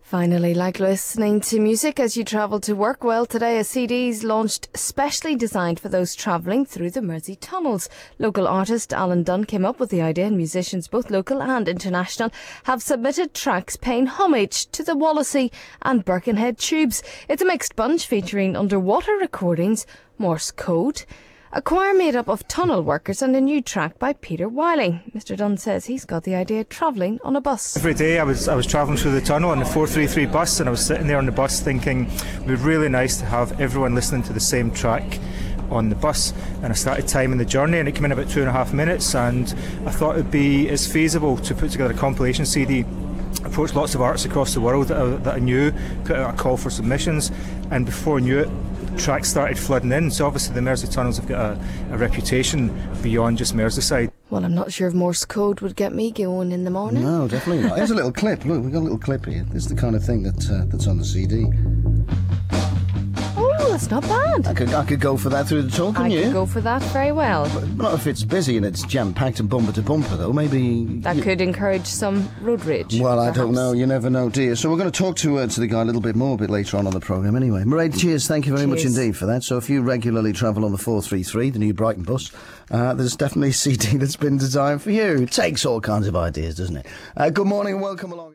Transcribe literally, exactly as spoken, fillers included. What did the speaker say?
Finally, like listening to music as you travel to work, well, today a C D's launched specially designed for those travelling through the Mersey tunnels. Local artist Alan Dunn came up with the idea, and musicians, both local and international, have submitted tracks paying homage to the Wallasey and Birkenhead tubes. It's a mixed bunch featuring underwater recordings, Morse code, a choir made up of tunnel workers, and a new track by Peter Wiley. Mister Dunn says he's got the idea travelling on a bus. Every day I was I was travelling through the tunnel on the four three three bus, and I was sitting there on the bus thinking it would be really nice to have everyone listening to the same track on the bus. And I started timing the journey, and it came in about two and a half minutes, and I thought it would be as feasible to put together a compilation C D. Approached lots of artists across the world that I, that I knew, put out a call for submissions, and before I knew it, tracks started flooding in. So obviously the Mersey tunnels have got a, a reputation beyond just Merseyside. Well, I'm not sure if Morse code would get me going in the morning. No, definitely not. Here's a little clip. Look, we've got a little clip here. This is the kind of thing that uh, that's on the C D. Oh, that's not bad. I could I could go for that through the tunnel, couldn't I you? could go for that very well. But not if it's busy and it's jam-packed and bumper to bumper, though. Maybe... That you... could encourage some road rage. Well, I perhaps. don't know. You never know, do you? So we're going to talk to uh, to the guy a little bit more a bit later on on the programme anyway. Mairead, cheers. Thank you very Cheers. much indeed for that. So if you regularly travel on the four three three, the new Brighton bus, uh, there's definitely a C D that's been designed for you. It takes all kinds of ideas, doesn't it? Uh, good morning and welcome along.